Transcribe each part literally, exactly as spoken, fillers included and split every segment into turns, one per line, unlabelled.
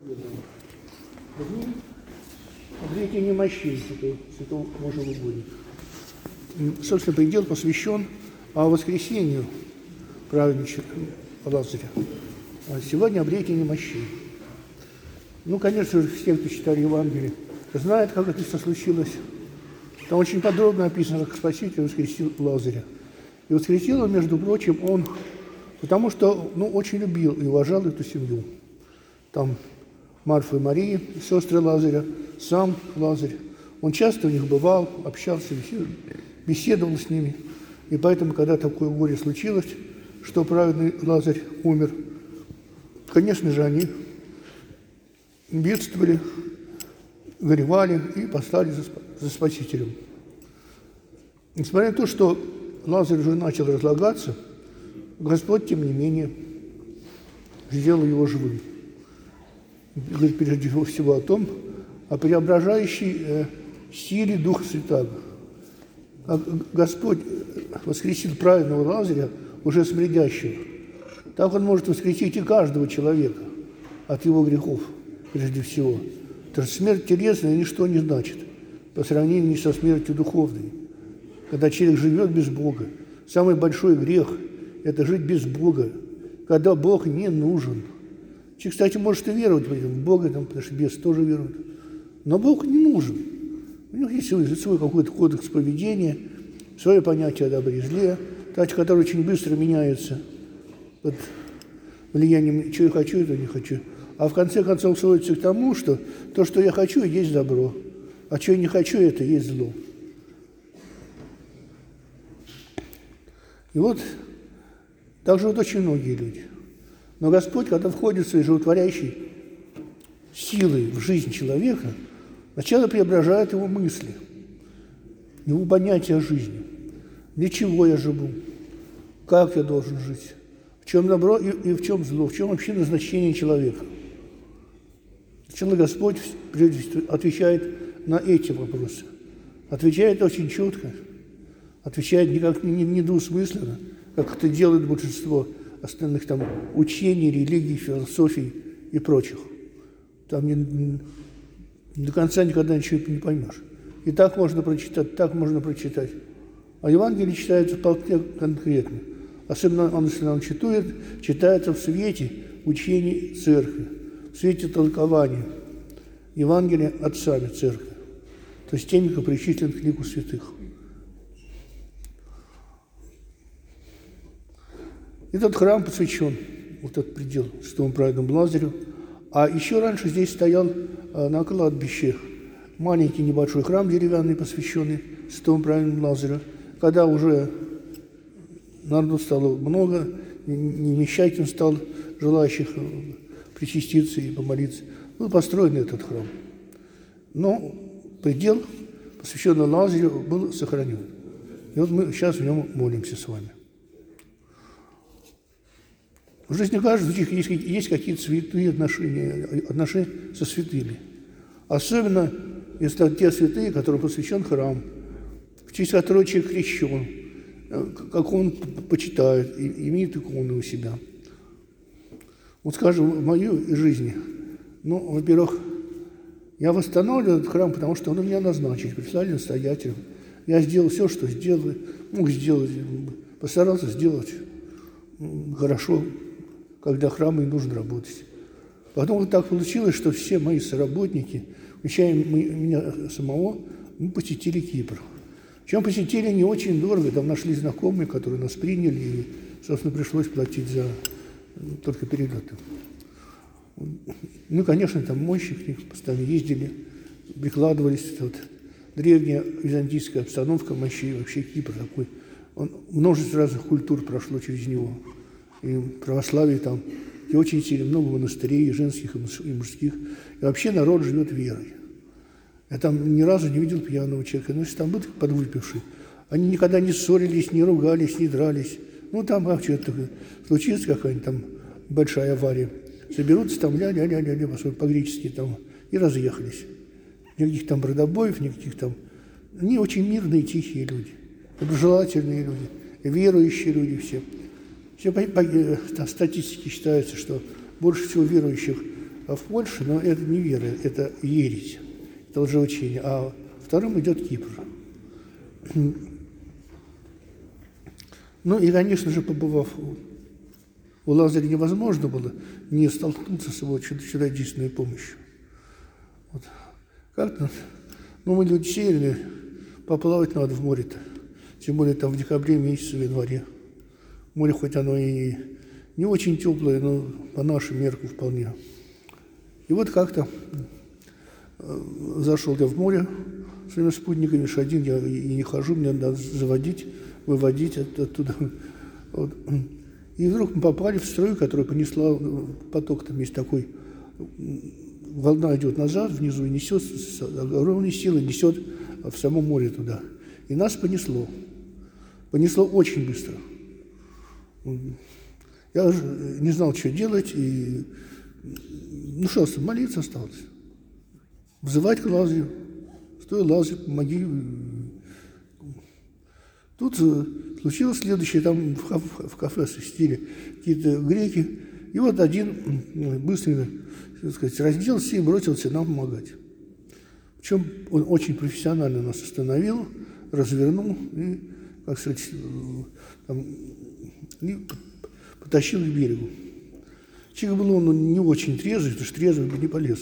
Обретение мощей святого Божьего угодника. Собственно, предел посвящен а воскресению праведника Лазаря. А сегодня обретение мощей. Ну, конечно же, все, кто читали Евангелие, знают, как это все случилось. Там очень подробно описано, как Спаситель воскресил Лазаря. И воскресил он, между прочим, он, потому что ну, очень любил и уважал эту семью. Там Марфа и Мария, сестры Лазаря, сам Лазарь. Он часто у них бывал, общался, беседовал с ними. И поэтому, когда такое горе случилось, что праведный Лазарь умер, конечно же, они бедствовали, горевали и послали за, за Спасителем. Несмотря на то, что Лазарь уже начал разлагаться, Господь, тем не менее, сделал его живым. Говорит прежде всего о том, о преображающей э, силе Духа Святаго. Как Господь воскресил праведного Лазаря, уже смердящего, так Он может воскресить и каждого человека от его грехов, прежде всего. Потому что смерть телесная ничто не значит по сравнению со смертью духовной. Когда человек живет без Бога, самый большой грех – это жить без Бога, когда Бог не нужен. Человек, кстати, может и веровать в Бога, там, потому что бес тоже верует, но Бог не нужен. У него есть свой, свой какой-то кодекс поведения, свое понятие о добре и зле, которое очень быстро меняется под влиянием «что я хочу, это не хочу». А в конце концов сводится к тому, что то, что я хочу, есть добро, а что я не хочу, это есть зло. И вот так живут очень многие люди. Но Господь, когда входит своей животворящей силой в жизнь человека, сначала преображает его мысли, его понятие о жизни. Для чего я живу? Как я должен жить? В чем добро и, и в чем зло? В чем вообще назначение человека? Сначала Господь прежде всего отвечает на эти вопросы. Отвечает очень четко, отвечает не, как, не, не двусмысленно, как это делает большинство остальных там учений, религий, философий и прочих. Там не, не, до конца никогда ничего не поймешь. И так можно прочитать, так можно прочитать. А Евангелие читается вполне конкретно. Особенно, он, если он читает, читается в свете учений Церкви, в свете толкования Евангелия отцами Церкви, то есть теми, кто причислен к лику святых. Этот храм посвящен, вот этот предел, святому праведному Лазарю. А еще раньше здесь стоял на кладбище маленький небольшой храм деревянный, посвященный святому праведному Лазарю. Когда уже народу стало много, немещателем стал желающих причаститься и помолиться, был построен этот храм. Но предел, посвященный Лазарю, был сохранен. И вот мы сейчас в нем молимся с вами. В жизни каждого из них есть, есть какие-то святые отношения, отношения со святыми. Особенно, если те святые, которым посвящен храм, в честь которого человек крещен, как он почитает, и имеет иконы у себя. Вот, скажем, в моей жизни, ну, во-первых, я восстанавливаю этот храм, потому что он у меня назначен, прислали настоятелем. Я сделал все, что сделал, мог сделать, постарался сделать хорошо, когда храму и нужно работать. Потом вот так получилось, что все мои соработники, включая меня самого, мы посетили Кипр. Причем посетили не очень дорого, там нашли знакомые, которые нас приняли, и, собственно, пришлось платить за только перелеты. Ну, конечно, там мощники постоянно ездили, прикладывались. Вот, древняя византийская обстановка мощей, вообще Кипр такой. Он, множество разных культур прошло через него. И православие там, и очень сильно много монастырей, и женских, и мужских. И вообще народ живет верой. Я там ни разу не видел пьяного человека. Но если там был подвыпивший, они никогда не ссорились, не ругались, не дрались. Ну, там как что-то случится, какая-нибудь там большая авария. Соберутся там ля-ля-ля-ля-ля, по-гречески там, и разъехались. Никаких там бродобоев, никаких там... Они очень мирные, тихие люди, доброжелательные люди, верующие люди все. Все по, по, по статистике считается, что больше всего верующих в Польше, но это не вера, это ересь, это лжеучение. А вторым идет Кипр. Ну и, конечно же, побывав у Лазаря, невозможно было не столкнуться с его чудодейственной помощью. Вот. Как-то, ну, мы люди сеяли, поплавать надо в море-то. Тем более там в декабре месяце, в январе. Море хоть оно и не очень теплое, но по нашим меркам вполне. И вот как-то зашел я в море своими спутниками, что один я и не хожу, мне надо заводить, выводить оттуда. Вот. И вдруг мы попали в струю, которая понесла поток, там есть такой, волна идет назад, внизу и несет, с огромной силой несет в само море туда. И нас понесло. Понесло очень быстро. Я уже не знал, что делать, и ну что, молиться осталось. Взывать к Лазарю. Стой, Лазарь, помоги. Тут случилось следующее, там в кафе сидели какие-то греки, и вот один быстренько, так сказать, разделся и бросился нам помогать. Причем он очень профессионально нас остановил, развернул и, как сказать, там, и потащил к берегу. Человек был он не очень трезвый, потому что трезвый бы не полез.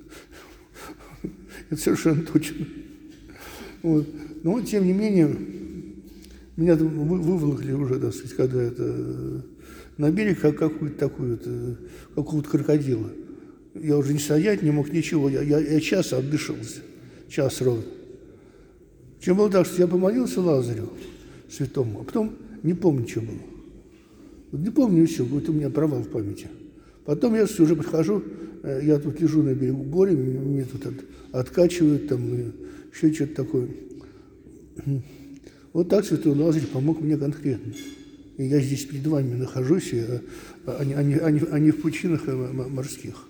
Это совершенно точно. Вот. Но, тем не менее, меня выволокли уже, так сказать, когда это на берег, как какую-то такую, какого-то крокодила. Я уже не стоять не мог, ничего. Я, я, я час отдышался. Час ровно. Чем было так, что я помолился Лазарю святому, а потом не помню, что было. Вот не помню и все, будет у меня провал в памяти. Потом я уже подхожу, я тут лежу на берегу моря, мне тут от, откачивают, там, еще что-то такое. Вот так святой Лазарь помог мне конкретно. И я здесь перед вами нахожусь, а, а, не, а, не, а не в пучинах морских.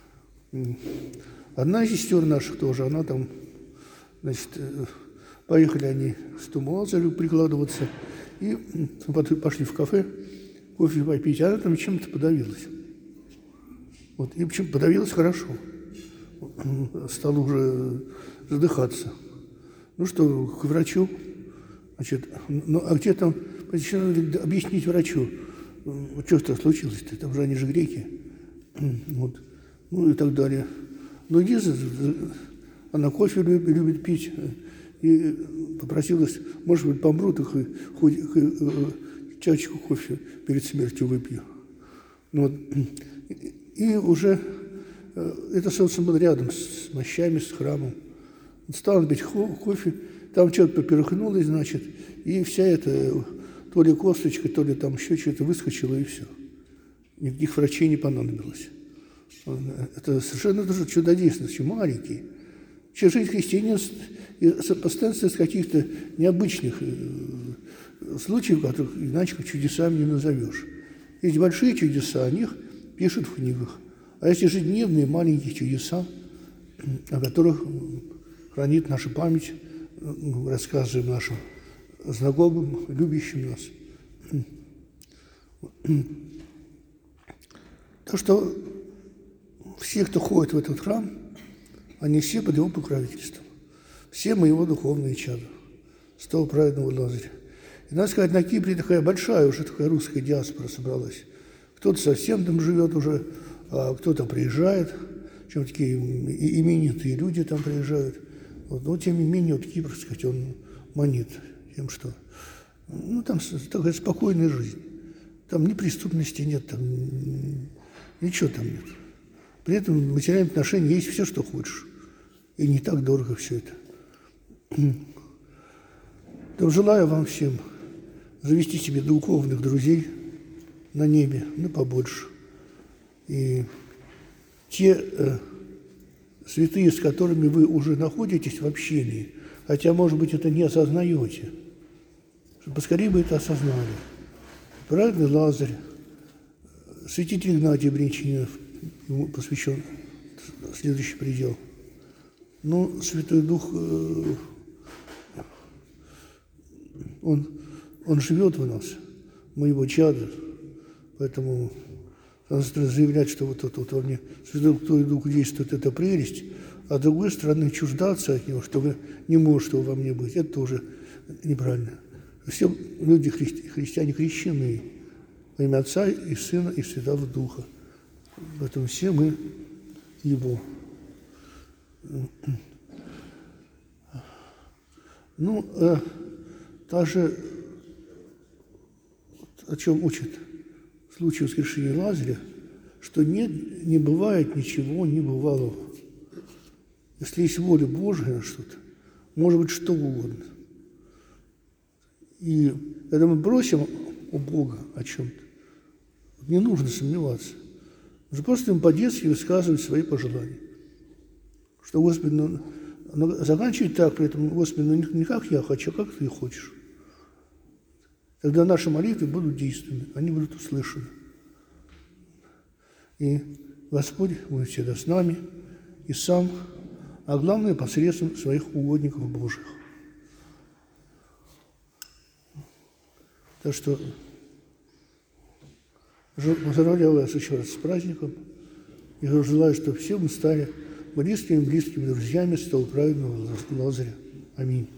Одна из сестер наших тоже, она там, значит, поехали они к святому Лазарю прикладываться, и пошли в кафе кофе попить, а она там чем-то подавилась. Вот, и почему подавилась хорошо. Стала уже задыхаться. Ну что, к врачу. Значит, ну а где там, объяснить врачу, что-то случилось-то, там же они же греки. Вот. Ну и так далее. Но Лиза, она кофе любит, любит пить, и попросилась, может быть, помру, так хоть чашечку кофе перед смертью выпью. Ну, вот. И уже это, собственно, было рядом с мощами, с храмом. Стал пить кофе, там что-то поперхнулось, значит, и вся эта, то ли косточка, то ли там еще что-то выскочило, и все. Никаких врачей не понадобилось. Это совершенно тоже чудодейственность, очень маленький. Вообще жизнь христианина постоянно с каких-то необычных случаев, которых иначе как чудесами не назовешь. Есть большие чудеса, о них пишут в книгах. А есть ежедневные маленькие чудеса, о которых хранит наша память, рассказываем нашим знакомым, любящим нас. Так что все, кто ходит в этот храм, они все под его покровительством. Все мы его духовные чада, с того праведного Лазаря. И, надо сказать, на Кипре такая большая уже такая русская диаспора собралась. Кто-то совсем там живет уже, а кто-то приезжает, причем такие именитые люди там приезжают. Вот. Но, тем не менее, вот Кипр, так сказать, он манит тем, что ну, там такая спокойная жизнь. Там ни преступности нет, там ничего там нет. При этом в материальном отношении есть все, что хочешь. И не так дорого все это. То желаю вам всем завести себе духовных друзей на небе, ну побольше. И те э, святые, с которыми вы уже находитесь в общении, хотя, может быть, это не осознаете, чтобы поскорее бы это осознали. Праведный Лазарь, святитель Игнатий Бринчанин, ему посвящен следующий предел. Но Святой Дух, э, он, он живет в нас, мы его чада, поэтому С одной стороны, заявлять, что вот, вот, вот во мне Святой Дух действует, это прелесть, а с другой стороны, чуждаться от него, что вы не можете во мне быть, это тоже неправильно. Все люди, христи, христиане крещены во имя Отца и Сына и Святого Духа. Поэтому все мы Его. Ну, а также, о чем учит случай воскрешения Лазаря, что нет, не бывает ничего небывалого. Если есть воля Божия на что-то, может быть что угодно. И когда мы просим у Бога о чем-то, не нужно сомневаться. Нужно просто им по-детски высказывать свои пожелания. Что, Господи, ну, ну, заканчивать так, при этом, Господи, ну не как я хочу, а как Ты хочешь. Тогда наши молитвы будут действенны, они будут услышаны. И Господь будет всегда с нами, и сам, а главное, посредством своих угодников Божьих. Так что поздравляю вас еще раз с праздником и желаю, чтобы все мы стали близкими-близкими друзьями с того праведного Лазаря. Аминь.